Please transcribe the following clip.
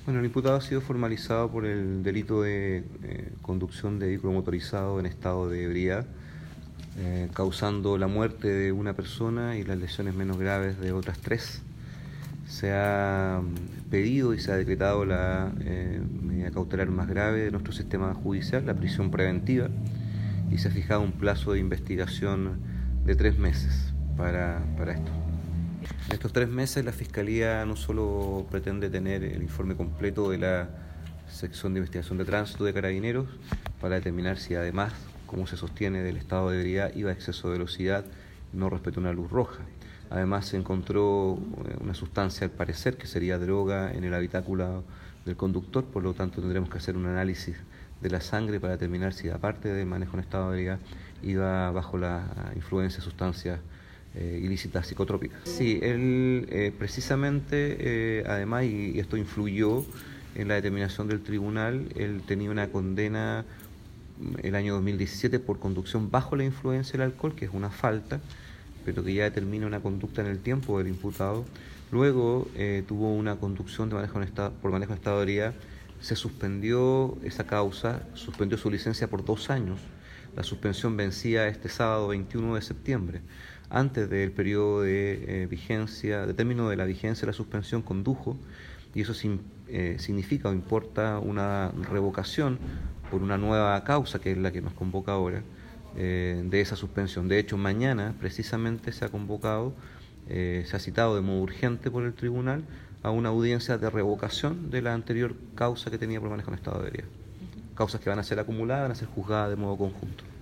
Bueno, el imputado ha sido formalizado por el delito de conducción de vehículo motorizado en estado de ebriedad, causando la muerte de una persona y las lesiones menos graves de otras tres. Se ha pedido y se ha decretado la medida cautelar más grave de nuestro sistema judicial, la prisión preventiva, y se ha fijado un plazo de investigación de 3 meses para esto. En estos 3 meses la Fiscalía no solo pretende tener el informe completo de la sección de investigación de tránsito de Carabineros para determinar si además, como se sostiene, del estado de ebriedad iba a exceso de velocidad, no respetó una luz roja. Además se encontró una sustancia, al parecer, que sería droga en el habitáculo del conductor, por lo tanto tendremos que hacer un análisis de la sangre para determinar si, aparte del manejo en estado de ebriedad, iba bajo la influencia de sustancias ilícitas psicotrópicas. Sí, él precisamente, además, y esto influyó en la determinación del tribunal, él tenía una condena el año 2017 por conducción bajo la influencia del alcohol, que es una falta, pero que ya determina una conducta en el tiempo del imputado. Luego tuvo una conducción de por manejo en estado de ebriedad. Se suspendió esa causa, suspendió su licencia por 2 años. La suspensión vencía este sábado 21 de septiembre. Antes del periodo de vigencia, de término de la vigencia de la suspensión, condujo, y eso significa o importa una revocación por una nueva causa, que es la que nos convoca ahora, de esa suspensión. De hecho, mañana precisamente se ha convocado, se ha citado de modo urgente por el tribunal a una audiencia de revocación de la anterior causa que tenía por manejo en estado de ebriedad. Causas que van a ser acumuladas, van a ser juzgadas de modo conjunto.